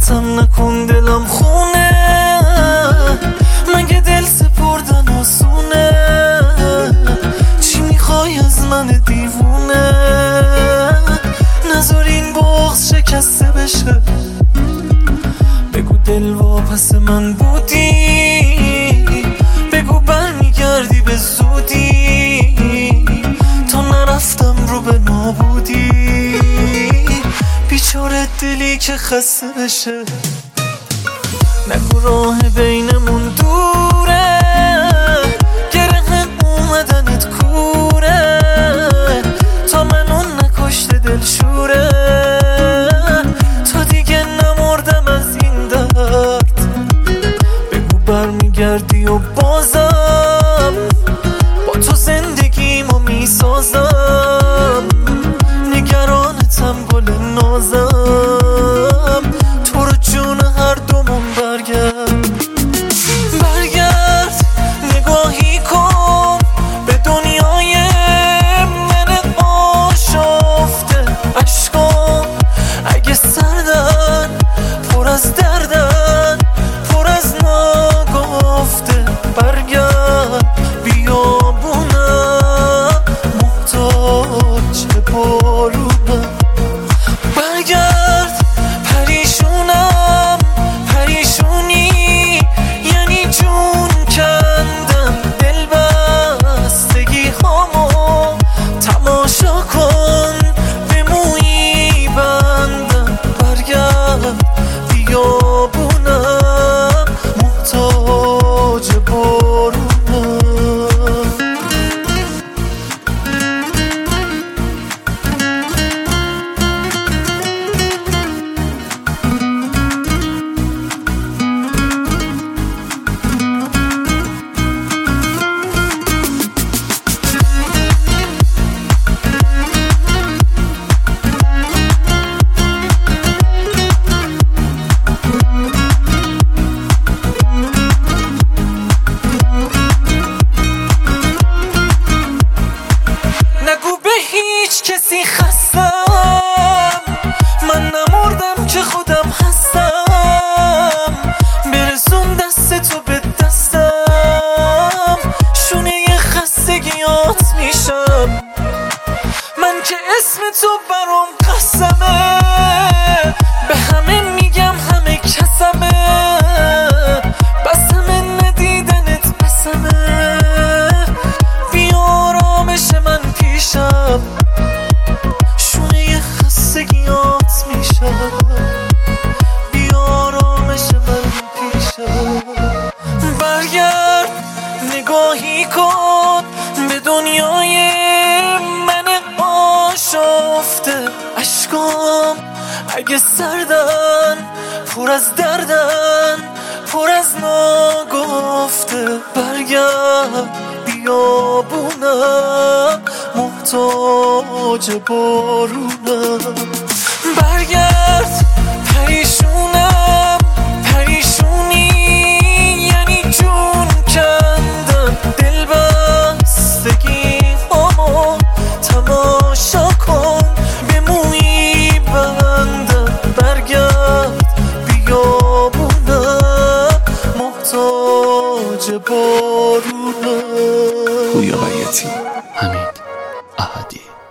اذیتم نکن دلم خونه، مگه دل سپردن آسونه؟ چی میخوای از من دیوونه؟ نذار این بغض شکسته بشه، بگو دل واپس من بودی، بگو برمیگردی به زودی، تا نرفتم رو به نابودی. بیچاره دلی که خسته بشه، نگو راه بینمون دوره، گره اومدنت کوره، تا منو نکشته دلشوره. تا دیگه نمردم از این درد، بگو برمیگردی و بازم با تو زندگیمو میسازم. نگرانتم گل نازم، تو رو جون هر دومون برگرد نگاهی کن به دنیای من آشفته. عشقام اگه سردن پر از دردن، پر از ناگفته. برگرد بیابونم محتاج بارونم، برگرد پریشونم پریشونی یعنی جون کندم. دل بستگی هامو تماشا کن به مویی بندم. برگرد بیابونم محتاج بارونم. نگو به هیچ کسی خستم، من نمردم که خودم هستم. برسون دست تو به دستم، شونه خستگیات میشم. من که اسم تو برام قسمه، به همه میگم همه کسمه. بسمه ندیدنت بسمه، بیارامش من پیشم. شونه خستگیات میشم، بیارامش من پیشم. برگرد نگاهی کن به دنیای من آشفته. عشقام اگه سردن پر از دردن، پر از ناگفته. برگرد بیابونم محتاج بارونم، برگرد پریشونم پریشونی یعنی جون کندم. دل بستگی هامو تماشا کن به مویی بندم. برگرد بیابونم محتاج بارونم. پویا بیاتی، حمید احدی.